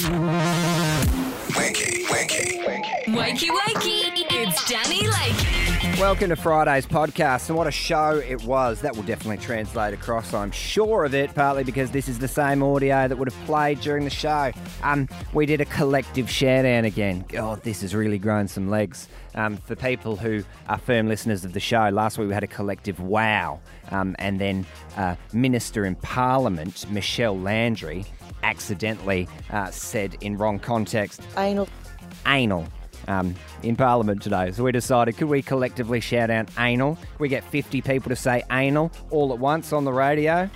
Wakey, it's Danny Lakey. Welcome to Friday's podcast, and what a show it was. That will definitely translate across, I'm sure of it, partly because this is the same audio that would have played during the show. We did a collective shout-out again. God, this has really grown some legs. For people who are firm listeners of the show, last week we had a collective wow, and then Minister in Parliament, Michelle Landry, accidentally said in wrong context, anal. In Parliament today. So we decided, could we collectively shout out anal? We get 50 people to say anal all at once on the radio.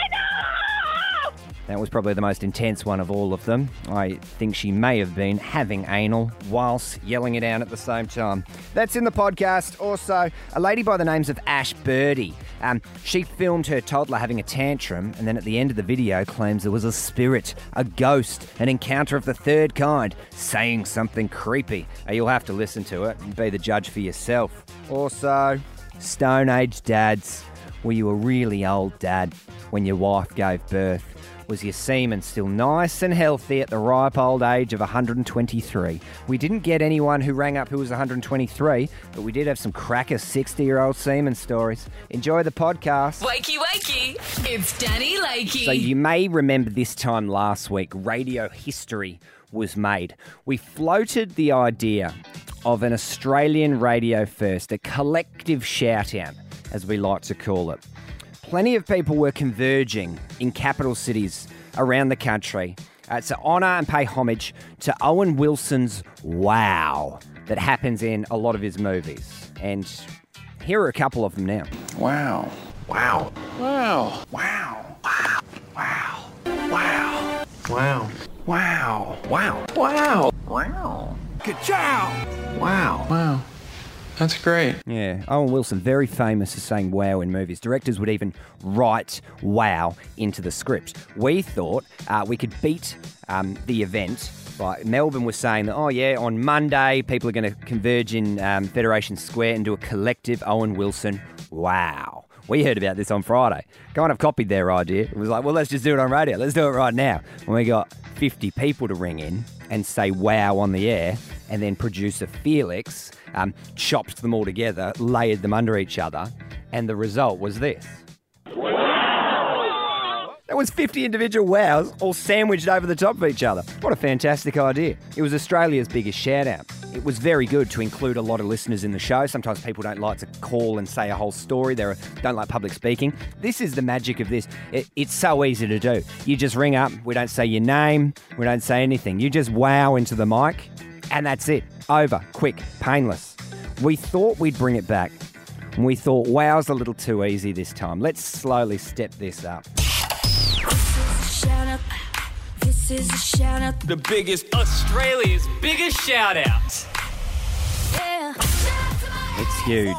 Anal! That was probably the most intense one of all of them. I think she may have been having anal whilst yelling it out at the same time. That's in the podcast. Also, a lady by the names of Ash Birdie. She filmed her toddler having a tantrum, and then at the end of the video claims there was a spirit, a ghost, an encounter of the third kind, saying something creepy. You'll have to listen to it and be the judge for yourself. Also, Stone Age dads. Were you a really old dad when your wife gave birth? Was your semen still nice and healthy at the ripe old age of 123? We didn't get anyone who rang up who was 123, but we did have some cracker 60-year-old semen stories. Enjoy the podcast. Wakey, it's Danny Lakey. So you may remember this time last week, radio history was made. We floated the idea of an Australian radio first, a collective shout-out, as we like to call it. Plenty of people were converging in capital cities around the country to honour and pay homage to Owen Wilson's wow that happens in a lot of his movies. And here are a couple of them now. Wow. Wow. Wow. Wow. Wow. Wow. Wow. Wow. Wow. Wow. Wow. Wow. Ka-chow. Wow. Wow. That's great. Yeah, Owen Wilson, very famous for saying wow in movies. Directors would even write wow into the script. We thought we could beat the event. Melbourne was saying that, on Monday, people are going to converge in Federation Square and do a collective Owen Wilson wow. We heard about this on Friday. Kind of copied their idea. It was like, well, let's just do it on radio. Let's do it right now. And we got 50 people to ring in and say wow on the air, and then producer Felix chopped them all together, layered them under each other, and the result was this. Wow! That was 50 individual wows all sandwiched over the top of each other. What a fantastic idea. It was Australia's biggest shout-out. It was very good to include a lot of listeners in the show. Sometimes people don't like to call and say a whole story. They don't like public speaking. This is the magic of this. It's so easy to do. You just ring up. We don't say your name. We don't say anything. You just wow into the mic, and that's it. Over. Quick. Painless. We thought we'd bring it back. And we thought, wow's a little too easy this time. Let's slowly step this up. This is a shout out. The biggest, Australia's biggest shout out. Yeah. It's huge.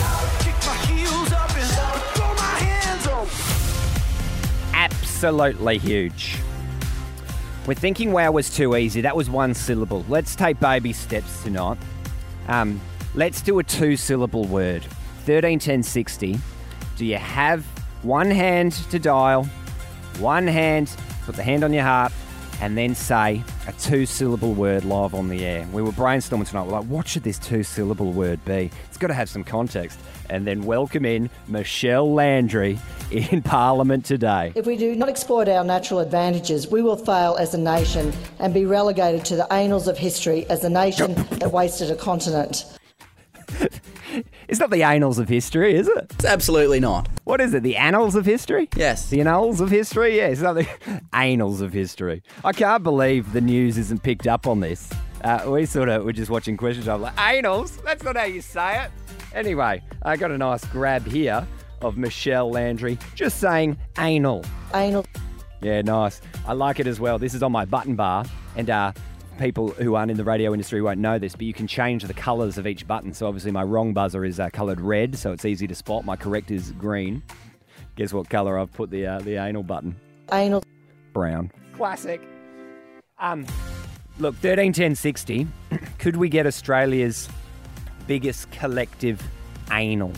Absolutely huge. We're thinking wow was too easy. That was one syllable. Let's take baby steps tonight. Let's do a 2-syllable word. 131060. Do you have one hand to dial, one hand, put the hand on your heart, and then say a 2-syllable word live on the air? We were brainstorming tonight. We're like, what should this 2-syllable word be? It's got to have some context. And then welcome in Michelle Landry in Parliament today. If we do not exploit our natural advantages, we will fail as a nation and be relegated to the annals of history as a nation that wasted a continent. It's not the annals of history, is it? It's absolutely not. What is it? The annals of history? Yes. The annals of history? Yeah, it's not the annals of history. I can't believe the news isn't picked up on this. We're just watching questions. I'm like, annals? That's not how you say it. Anyway, I got a nice grab here of Michelle Landry just saying anal. Anal. Yeah, nice. I like it as well. This is on my button bar, and people who aren't in the radio industry won't know this, but you can change the colours of each button. So obviously my wrong buzzer is coloured red, so it's easy to spot. My correct is green. Guess what colour I've put the anal button? Anal. Brown. Classic. Look, 131060. Could we get Australia's biggest collective anal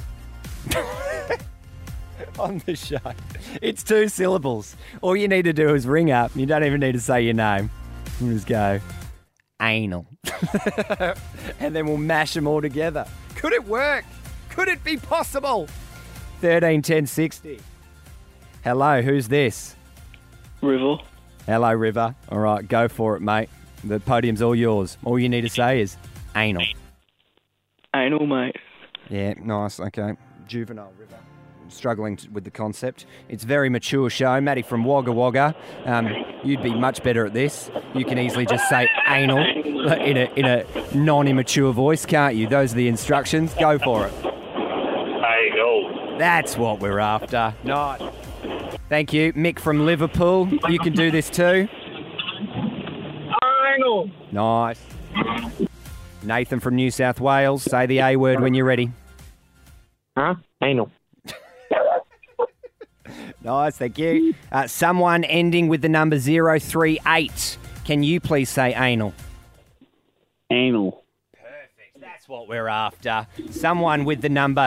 on the show? It's 2 syllables. All you need to do is ring up. You don't even need to say your name. We'll just go anal. And then we'll mash them all together. Could it work? Could it be possible? 13 10 60. Hello, who's this? River. Hello, River. All right, go for it, mate. The podium's all yours. All you need to say is anal. Anal, mate. Yeah, nice. Okay. Juvenile, River. Struggling with the concept. It's a very mature show. Matty from Wagga Wagga. You'd be much better at this. You can easily just say anal in a non-immature voice, can't you? Those are the instructions. Go for it. Anal. That's what we're after. Nice. Thank you. Mick from Liverpool. You can do this too. Anal. Nice. Nathan from New South Wales. Say the A word when you're ready. Huh? Anal. Nice, thank you. Someone ending with the number 038. Can you please say anal? Anal. Perfect. That's what we're after. Someone with the number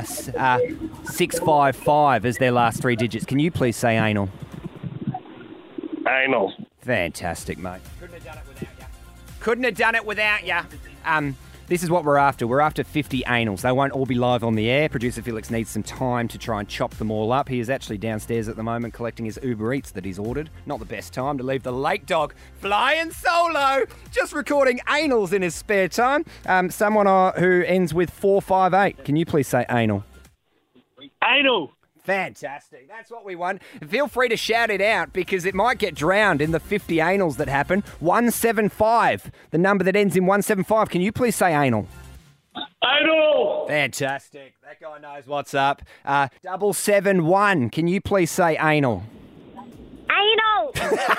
655 as their last three digits. Can you please say anal? Anal. Fantastic, mate. Couldn't have done it without you. This is what we're after. We're after 50 anals. They won't all be live on the air. Producer Felix needs some time to try and chop them all up. He is actually downstairs at the moment collecting his Uber Eats that he's ordered. Not the best time to leave the late dog flying solo, just recording anals in his spare time. Someone who ends with 458. Can you please say anal? Anal. Fantastic. That's what we want. Feel free to shout it out because it might get drowned in the 50 anals that happen. 175, the number that ends in 175. Can you please say anal? Anal. Fantastic. That guy knows what's up. 771. Can you please say anal? Anal.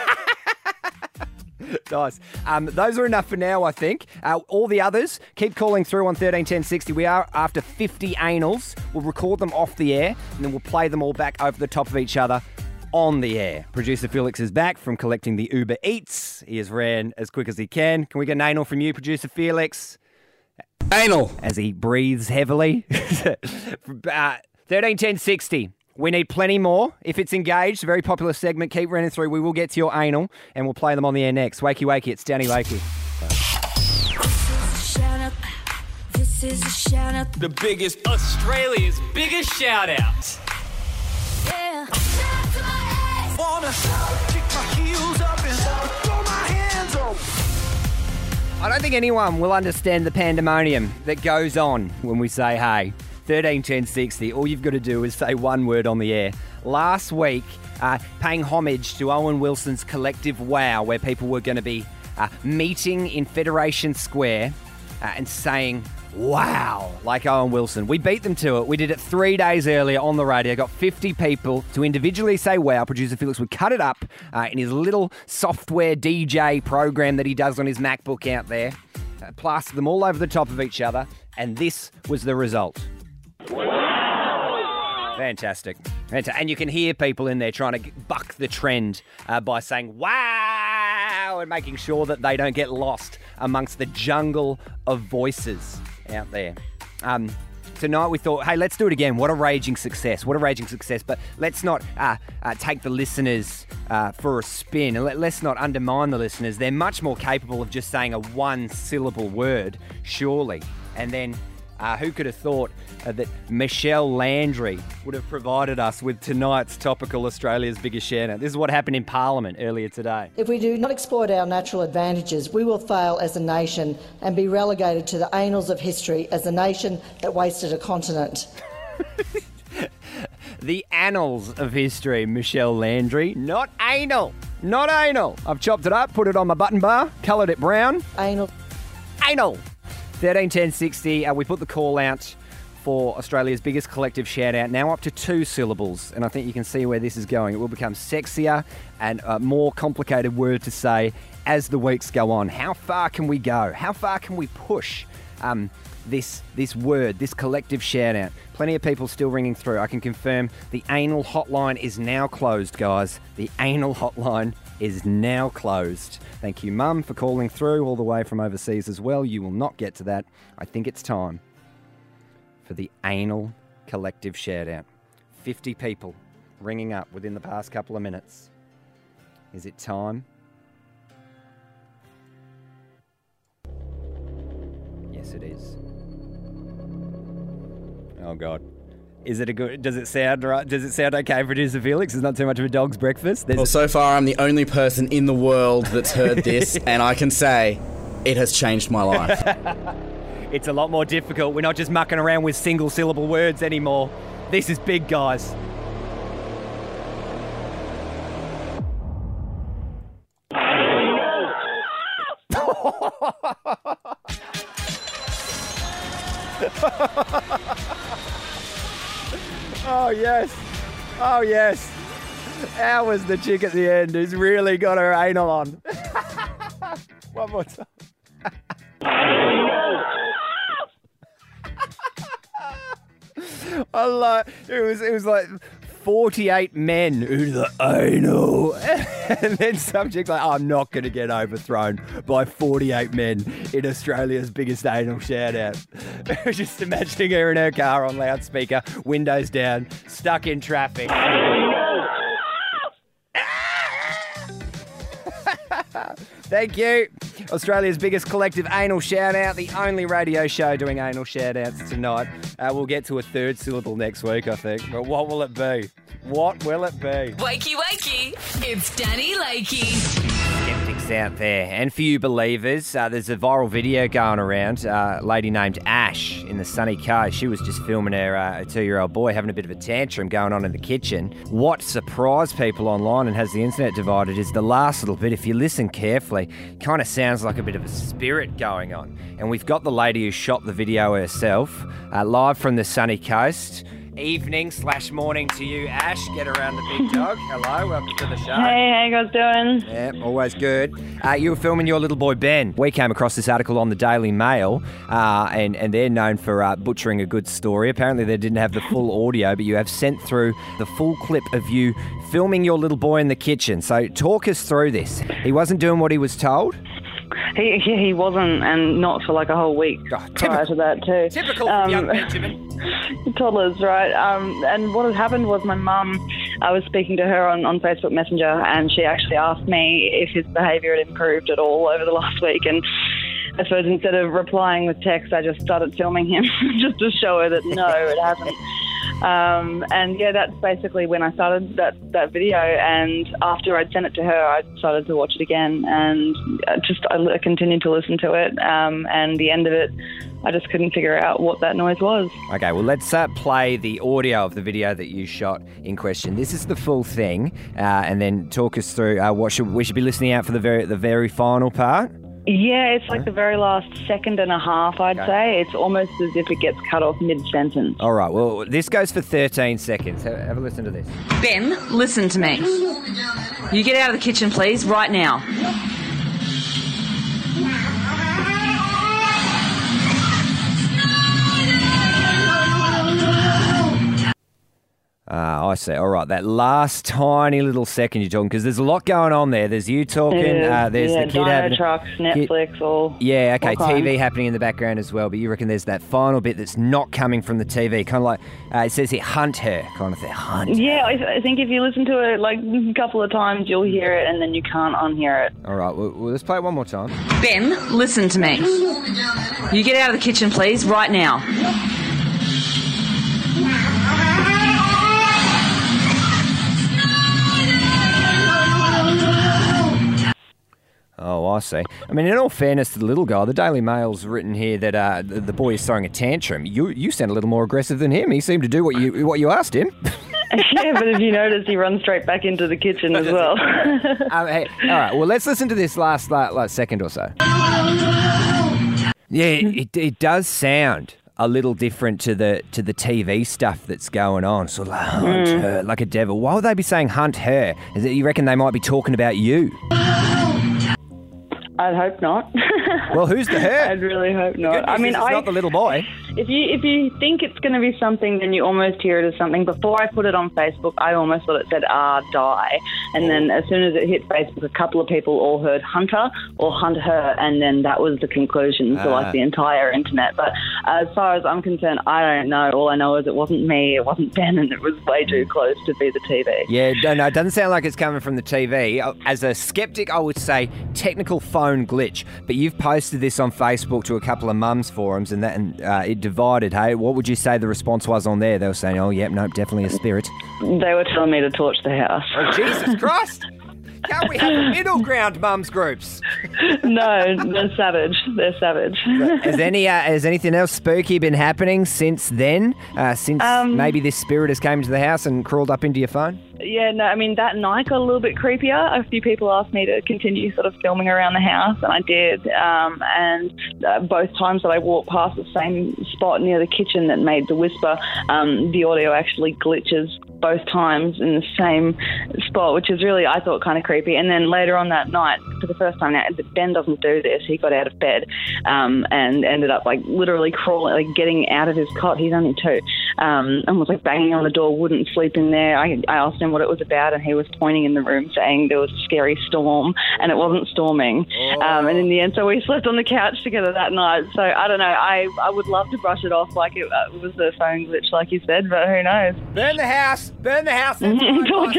Nice. Those are enough for now, I think. All the others, keep calling through on 13 10 60. We are after 50 anals. We'll record them off the air, and then we'll play them all back over the top of each other on the air. Producer Felix is back from collecting the Uber Eats. He has ran as quick as he can. Can we get an anal from you, Producer Felix? Anal. As he breathes heavily. 13 10 60. We need plenty more. If it's engaged, a very popular segment, keep running through. We will get to your anal, and we'll play them on the air next. Wakey, wakey, it's Danny Lakey. This is a shout out. The biggest, Australia's biggest shout out. Yeah. Wanna kick my heels up and throw my hands up. I don't think anyone will understand the pandemonium that goes on when we say hey. 13 10 60. All you've got to do is say one word on the air. Last week, paying homage to Owen Wilson's collective wow, where people were going to be meeting in Federation Square and saying wow, like Owen Wilson. We beat them to it. We did it 3 days earlier on the radio. Got 50 people to individually say wow. Producer Felix would cut it up in his little software DJ program that he does on his MacBook out there, plaster them all over the top of each other, and this was the result. Fantastic. And you can hear people in there trying to buck the trend by saying wow and making sure that they don't get lost amongst the jungle of voices out there. Tonight we thought, hey, let's do it again. What a raging success. What a raging success. But let's not take the listeners for a spin. And let's not undermine the listeners. They're much more capable of just saying a one-syllable word, surely. And then who could have thought that Michelle Landry would have provided us with tonight's topical Australia's biggest shout out. This is what happened in Parliament earlier today. If we do not exploit our natural advantages, we will fail as a nation and be relegated to the annals of history as a nation that wasted a continent. The annals of history, Michelle Landry. Not anal. Not anal. I've chopped it up, put it on my button bar, coloured it brown. Anal. Anal. 13 10 60. We put the call out for Australia's biggest collective shout out, now up to 2 syllables, and I think you can see where this is going. It will become sexier and a more complicated word to say as the weeks go on. How far can we go? How far can we push this word, this collective shout out? Plenty of people still ringing through. I can confirm the anal hotline is now closed, guys. The anal hotline is now closed. Thank you, Mum, for calling through all the way from overseas as well. You will not get to that. I think it's time for the anal collective shout out. 50 people ringing up within the past couple of minutes. Is it time Yes, it is. Oh, God. Is it a good... Does it sound right? Does it sound okay, Producer Felix? It's not too much of a dog's breakfast? Well, so far I'm the only person in the world that's heard this, and I can say it has changed my life. It's a lot more difficult. We're not just mucking around with single-syllable words anymore. This is big, guys. Oh, yes. Oh, yes. How was the chick at the end who's really got her anal on? One more time. It was like 48 men who the anal. And then some chick's like, I'm not going to get overthrown by 48 men in Australia's biggest anal shout-out. Just imagining her in her car on loudspeaker, windows down, stuck in traffic. Thank you. Australia's biggest collective anal shout-out, the only radio show doing anal shout-outs tonight. We'll get to a third syllable next week, I think. But what will it be? What will it be? Wakey, wakey. It's Danny Lakey. Skeptics out there. And for you believers, there's a viral video going around. A lady named Ash in the Sunny Coast. She was just filming her 2-year-old boy having a bit of a tantrum going on in the kitchen. What surprised people online and has the internet divided is the last little bit. If you listen carefully, kind of sounds like a bit of a spirit going on. And we've got the lady who shot the video herself, live from the Sunny Coast. Evening/morning to you, Ash. Get around the big dog. Hello, welcome to the show. Hey, how you guys doing? Yeah, always good. You were filming your little boy Ben. We came across this article on the Daily Mail, and they're known for butchering a good story. Apparently they didn't have the full audio, but you have sent through the full clip of you filming your little boy in the kitchen. So talk us through this. He wasn't doing what he was told? He wasn't, and not for like a whole week prior to that too. Typical from young Benjamin. Toddlers, right? And what had happened was my mum, I was speaking to her on Facebook Messenger, and she actually asked me if his behaviour had improved at all over the last week. And I suppose instead of replying with text, I just started filming him just to show her that no, it hasn't. And yeah, that's basically when I started that video, and after I'd sent it to her, I started to watch it again, and I continued to listen to it, and the end of it, I just couldn't figure out what that noise was. Okay, well, let's play the audio of the video that you shot in question. This is the full thing, and then talk us through what we should be listening out for the very final part. Yeah, it's like the very last second and a half, I'd say. It's almost as if it gets cut off mid-sentence. All right, well, this goes for 13 seconds. Have a listen to this. Ben, listen to me. You get out of the kitchen, please, right now. I see. All right, that last tiny little second you're talking, because there's a lot going on there. There's you talking, there's the kid having... trucks, Netflix, all... Yeah, okay, all TV happening in the background as well, but you reckon there's that final bit that's not coming from the TV, kind of like, it says here, hunt her, kind of thing, hunt Yeah, her. I think if you listen to it like a couple of times, you'll hear it, and then you can't unhear it. All right, well, let's play it one more time. Ben, listen to me. You get out of the kitchen, please, right now. Oh, I see. I mean, in all fairness to the little guy, the Daily Mail's written here that the boy is throwing a tantrum. You sound a little more aggressive than him. He seemed to do what you asked him. Yeah, but if you notice, he runs straight back into the kitchen as well. Hey, all right, well, let's listen to this last second or so. Yeah, it does sound a little different to the TV stuff that's going on. Sort of like hunt her, like a devil. Why would they be saying hunt her? Is it, you reckon they might be talking about you? I'd hope not. Well, who's the her? I'd really hope not. I mean, it's not the little boy. If you think it's going to be something, then you almost hear it as something. Before I put it on Facebook, I almost thought it said die. And then as soon as it hit Facebook, a couple of people all heard hunter or hunt her, and then that was the conclusion for like the entire internet. But as far as I'm concerned, I don't know. All I know is it wasn't me, it wasn't Ben, and it was way too close to be the TV. Yeah, no, it doesn't sound like it's coming from the TV. As a skeptic, I would say technical phone phone glitch. But you've posted this on Facebook to a couple of mums forums, and it divided. Hey, what would you say the response was on there? They were saying, "Oh, yep, nope, definitely a spirit." They were telling me to torch the house. Oh, Jesus Christ! Can't we have a middle ground, mums groups? No, they're savage. They're savage. Has anything else spooky been happening since then? Since maybe this spirit has came to the house and crawled up into your phone? Yeah, no, I mean, that night got a little bit creepier. A few people asked me to continue sort of filming around the house, and I did. And both times that I walked past the same spot near the kitchen that made the whisper, the audio actually glitches both times in the same spot, which is really, I thought, kind of creepy. And then later on that night, for the first time now, Ben doesn't do this. He got out of bed and ended up, like, literally crawling, like, getting out of his cot. He's only 2. And was, like, banging on the door, wouldn't sleep in there. I asked him what it was about, and he was pointing in the room saying there was a scary storm, and it wasn't storming. And in the end, so we slept on the couch together that night. So I don't know. I would love to brush it off like it was the phone glitch, like you said, but who knows? Burn the house. Burn the house. Torch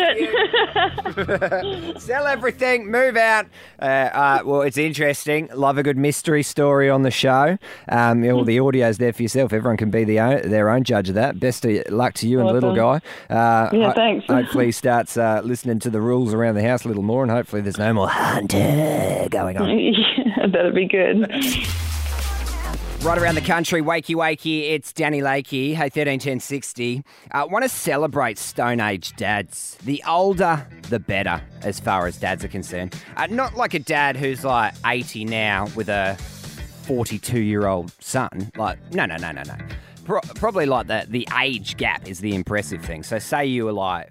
it. Sell everything. Move out. Well, it's interesting. Love a good mystery story on the show. All the audio's there for yourself. Everyone can be their own judge of that. Best of luck to you and little guy. Yeah, thanks. Hopefully he starts listening to the rules around the house a little more, and hopefully there's no more hunter going on. Yeah, that'd be good. Right around the country, wakey, it's Danny Lakey. Hey, 131060. Want to celebrate Stone Age dads. The older, the better, as far as dads are concerned. Not like a dad who's like 80 now with a 42-year-old son. Like, no. Probably like the age gap is the impressive thing. So say you were like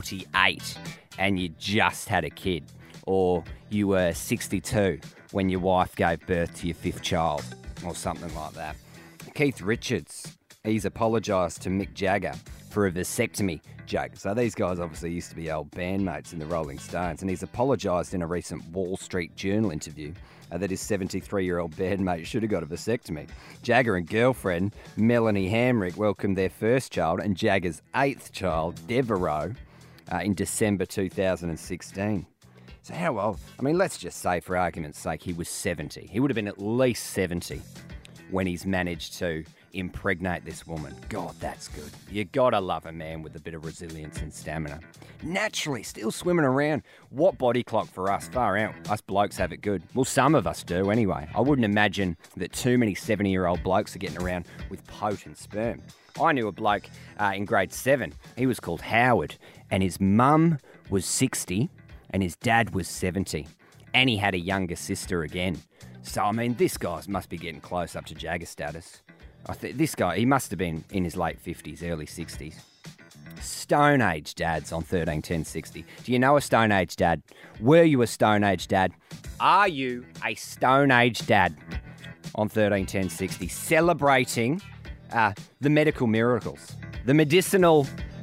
48 and you just had a kid, or you were 62 when your wife gave birth to your 5th child, or something like that. Keith Richards, he's apologised to Mick Jagger for a vasectomy joke. So these guys obviously used to be old bandmates in the Rolling Stones, and he's apologised in a recent Wall Street Journal interview that his 73-year-old bandmate should have got a vasectomy. Jagger and girlfriend Melanie Hamrick welcomed their 1st child and Jagger's 8th child, Devereaux, in December 2016. So how old? I mean, let's just say, for argument's sake, he was 70. He would have been at least 70 when he's managed to impregnate this woman. God, that's good. You gotta love a man with a bit of resilience and stamina. Naturally, still swimming around. What body clock for us? Far out. Us blokes have it good. Well, some of us do anyway. I wouldn't imagine that too many 70-year-old blokes are getting around with potent sperm. I knew a bloke in grade 7. He was called Howard, and his mum was 60 and his dad was 70. And he had a younger sister again. So, I mean, this guy must be getting close up to Jagger status. This guy, he must have been in his late 50s, early 60s. Stone Age dads on 131060. Do you know a Stone Age dad? Were you a Stone Age dad? Are you a Stone Age dad on 131060? Celebrating the medical miracles, the medicinal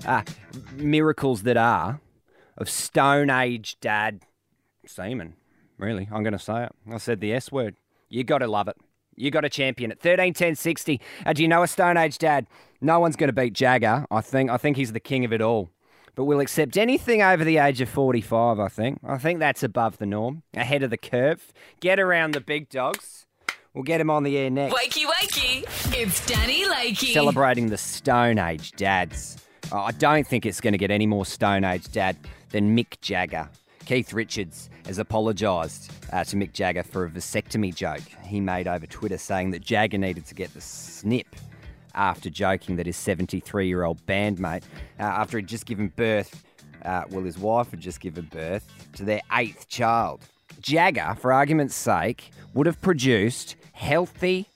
miracles that are of Stone Age dad semen. Really, I'm going to say it. I said the S word. You got to love it. You got to champion it. 131060. Do you know a Stone Age dad? No one's going to beat Jagger. I think he's the king of it all. But we'll accept anything over the age of 45, I think. I think that's above the norm. Ahead of the curve. Get around the big dogs. We'll get him on the air next. Wakey. It's Danny Lakey. Celebrating the Stone Age dads. I don't think it's going to get any more Stone Age dad than Mick Jagger. Keith Richards has apologised to Mick Jagger for a vasectomy joke he made over Twitter, saying that Jagger needed to get the snip after joking that his 73-year-old bandmate, after he'd just given birth, his wife had just given birth to their 8th child. Jagger, for argument's sake, would have produced healthy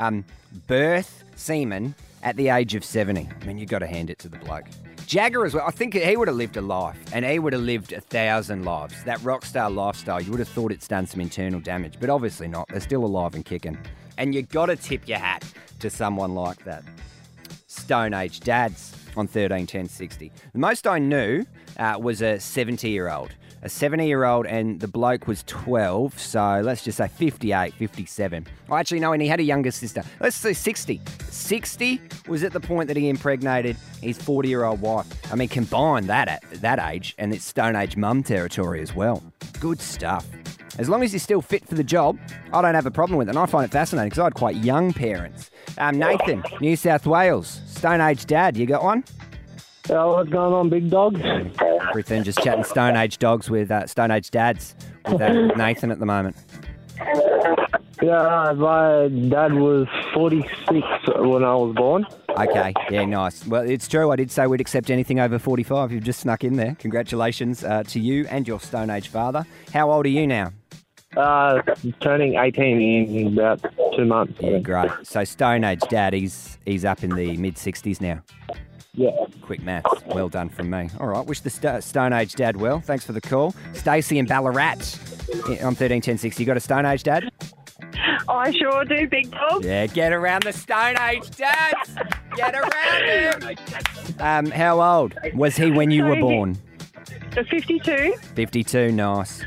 birth semen at the age of 70. I mean, you've got to hand it to the bloke. Jagger as well, I think he would have lived a life, and he would have lived 1,000 lives. That rock star lifestyle, you would have thought it's done some internal damage, but obviously not. They're still alive and kicking. And you got to tip your hat to someone like that. Stone Age dads on 131060. The most I knew was a 70-year-old. A 70-year-old, and the bloke was 12, so let's just say 58, 57. Oh, actually, no, and he had a younger sister. Let's say 60. 60 was at the point that he impregnated his 40-year-old wife. I mean, combine that at that age, and it's Stone Age mum territory as well. Good stuff. As long as you're still fit for the job, I don't have a problem with it. And I find it fascinating because I had quite young parents. Nathan, New South Wales, Stone Age dad, you got one? What's going on, big dog? Everything, just chatting Stone Age dogs with Stone Age dads with Nathan at the moment. Yeah, my dad was 46 when I was born. Okay, yeah, nice. Well, it's true. I did say we'd accept anything over 45. You've just snuck in there. Congratulations to you and your Stone Age father. How old are you now? Turning 18 in about 2 months. Yeah, great. So Stone Age dad, he's up in the mid-60s now. Yeah. Quick maths. Well done from me. All right, wish the Stone Age dad well. Thanks for the call. Stacey in Ballarat on 131060. You got a Stone Age dad? I sure do, big dog. Yeah, get around the Stone Age dads. Get around him. How old was he when you were born? 52. 52, nice.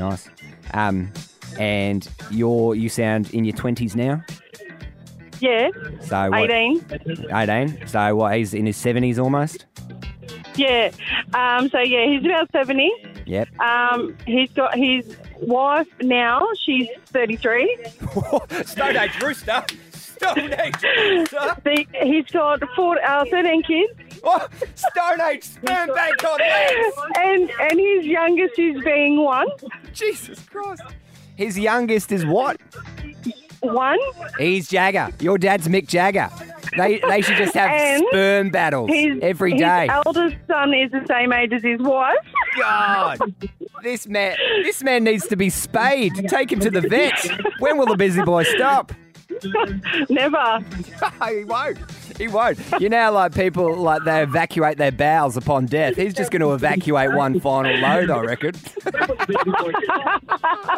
And you sound in your 20s now? Yeah. So what, 18. 18. So what, he's in his 70s almost? Yeah. He's about 70. Yep. He's got his wife now. She's 33. Stone Age rooster. Stone Age rooster. He's got 13 kids. Oh, Stone Age sperm bank on legs. And his youngest is being 1. Jesus Christ. His youngest is what? 1. He's Jagger. Your dad's Mick Jagger. They should just have sperm battles every day. His eldest son is the same age as his wife. God, this man needs to be spayed. Take him to the vet. When will the busy boy stop? Never. He won't. You know, like people, like they evacuate their bowels upon death. He's just going to evacuate one final load, I reckon.